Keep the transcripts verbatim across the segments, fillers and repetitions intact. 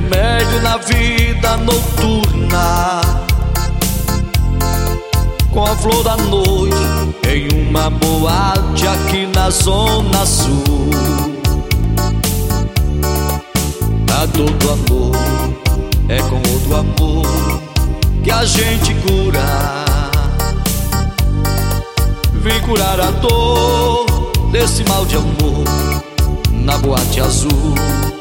remédio na vida noturna, com a flor da noite em uma boate aqui na Zona Sul. A dor do amor é com outro amor que a gente cura. Vim curar a dor desse mal de amor na boate azul.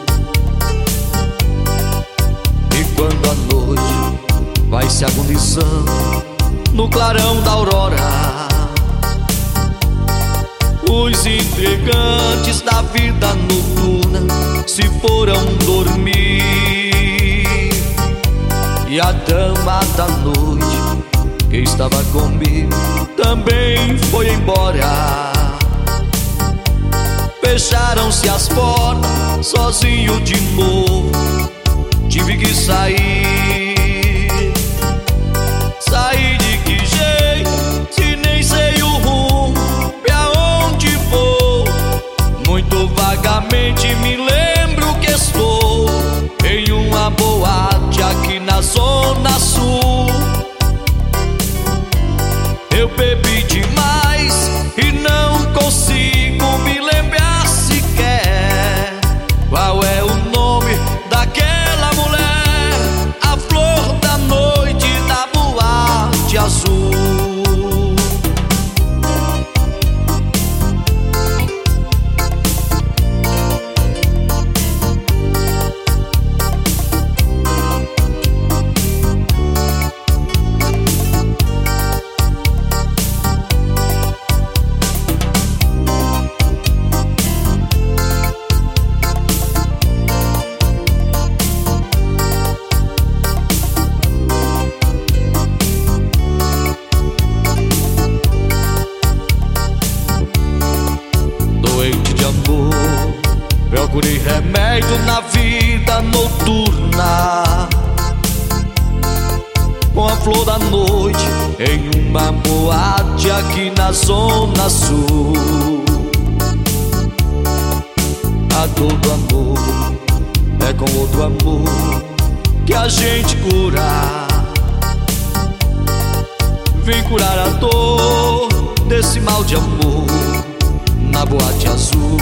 E quando a noite vai se agonizando no clarão da aurora, os intrigantes da vida noturna se foram dormir. E a dama da noite que estava comigo também foi embora. Fecharam-se as portas, sozinho de novo tive que sair. Sair de que jeito, se nem sei o rumo, pra onde vou? Muito vagamente me lembro que estou em uma boate aqui na Zona Sul. Eu bebi demais e não consigo me lembrar sequer qual é o nome daquela mulher, a flor da noite da boate azul. Doente de amor, procurei remédio na vida noturna, com a flor da noite em uma boate aqui na Zona Sul. A dor do amor é com outro amor que a gente cura. Vim curar a dor desse mal de amor na boate azul.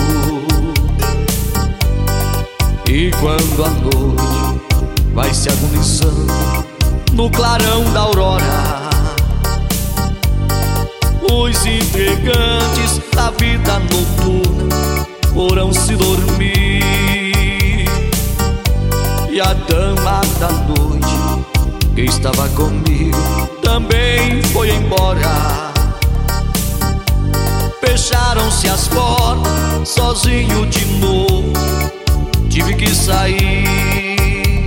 E quando a noite vai se agonizando no clarão da aurora, os intrigantes da vida noturna foram se dormir. E a dama da noite que estava comigo também foi embora. Fecharam-se as portas, sozinho de novo tive que sair.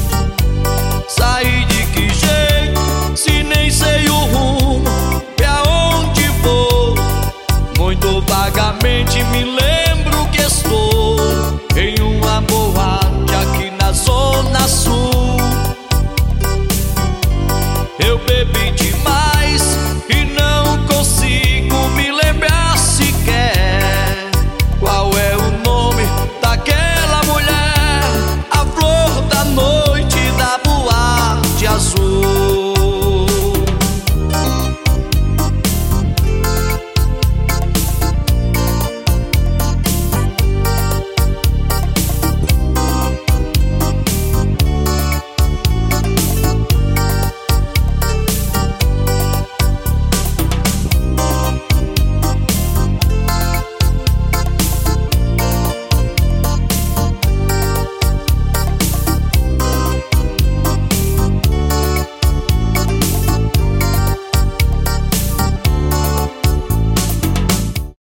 Sair de que jeito, se nem sei o rumo, pra onde vou? Muito vagamente me lembro que estou em uma boate aqui na Zona Sul. Eu bebi demais e